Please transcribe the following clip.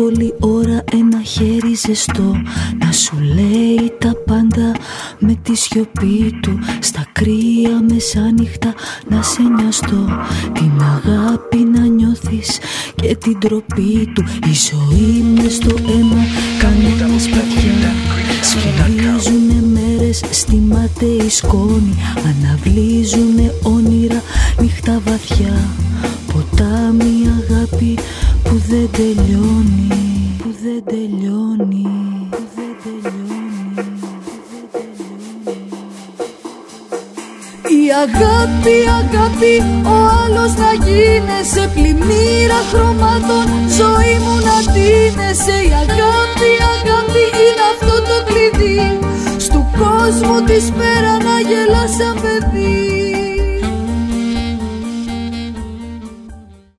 εύκολη ώρα ένα χέρι ζεστό να σου λέει τα πάντα με τη σιωπή του. Στα κρύα μεσάνυχτα να σε νοιαστώ, την αγάπη να νιώθεις και την τροπή του. Η ζωή μες στο αίμα κανόνες παθιά, σφυρίζουνε μέρες στη μάταιη σκόνη, αναβλύζουνε όνειρα νύχτα βαθιά. Ποτάμι αγάπη που δεν τελειώνει, που δεν τελειώνει, που δεν τελειώνει. Η αγάπη, αγάπη, ο άλλος να γίνεσαι, πλημμύρα χρωμάτων, ζωή μου να ντύνεσαι. Η αγάπη, αγάπη, είναι αυτό το κλειδί, στου κόσμου της πέρα να γελάς σαν παιδί.